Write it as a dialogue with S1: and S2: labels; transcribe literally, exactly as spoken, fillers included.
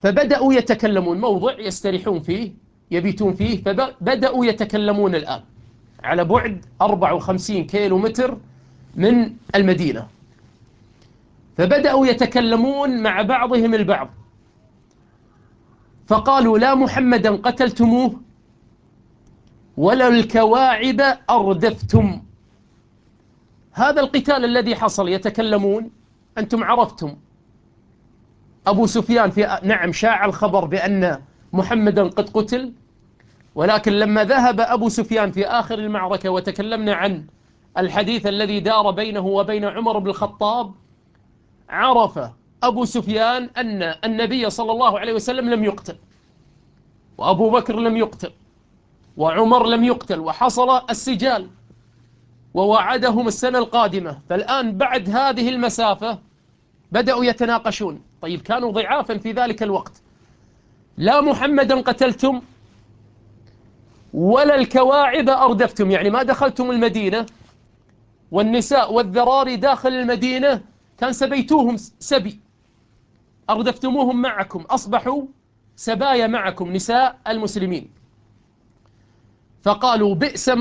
S1: فبدأوا يتكلمون، موضع يستريحون فيه يبيتون فيه، فبدأوا يتكلمون الآن على بعد أربعة وخمسين كيلو متر من المدينة. فبدأوا يتكلمون مع بعضهم البعض، فقالوا: لا محمدا قتلتموه ولا الكواعب أردفتم. هذا القتال الذي حصل يتكلمون، أنتم عرفتم أبو سفيان في نعم شاع الخبر بأن محمدا قد قتل، ولكن لما ذهب أبو سفيان في آخر المعركة وتكلمنا عن الحديث الذي دار بينه وبين عمر بن الخطاب، عرف أبو سفيان أن النبي صلى الله عليه وسلم لم يقتل، وأبو بكر لم يقتل، وعمر لم يقتل، وحصل السجال ووعدهم السنة القادمة. فالآن بعد هذه المسافة بدأوا يتناقشون. طيب كانوا ضعافا في ذلك الوقت. لا محمدا قتلتم ولا الكواعب أردفتم، يعني ما دخلتم المدينة، والنساء والذراري داخل المدينة كان سبيتوهم سبي، أردفتموهم معكم، أصبحوا سبايا معكم نساء المسلمين. فقالوا: بئس ما